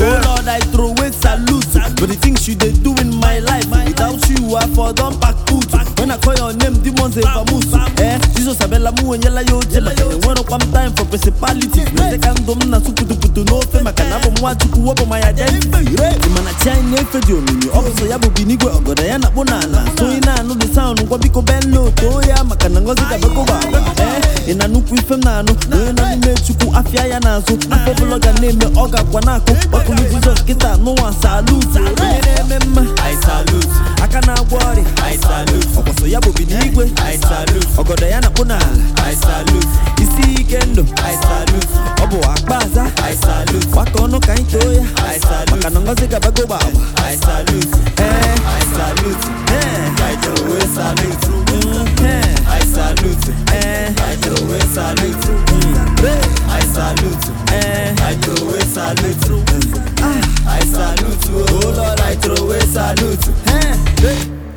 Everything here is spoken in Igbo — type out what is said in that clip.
Oh Lord, I throw away salute. But the things you they do in my life, without you, I for don't pack food. When I call your name, demons they vamoose. Jesus Abella Mu and Yella Yo Jella. One of one time for principalities. No second dom na supu to no fame. I can have a more to go up my identity. Man, I chine a video. Also, Yabu Binigo or Diana Bonana. So in I know the sound of Wabiko Bello, Toya, Makanangozi Bakoba. In a new Femano, no name to Afia Nazo, a popular name Oga Guanaco, but Jesus Kita, no one salute. I salute. I cannot worry. I salute. So Yabu Binigo, I salute. Ogo Diana Bonana, I salute. Isi Kendo, I salute. Obo Akbaza, I salute. Wakono Kaintoya, I salute. Makanangozi Bakoba, I salute. I salute. I throw away salute. I salute. I throw away salute. I salute. I throw away salute. I salute. Oh Lord, I throw away salute.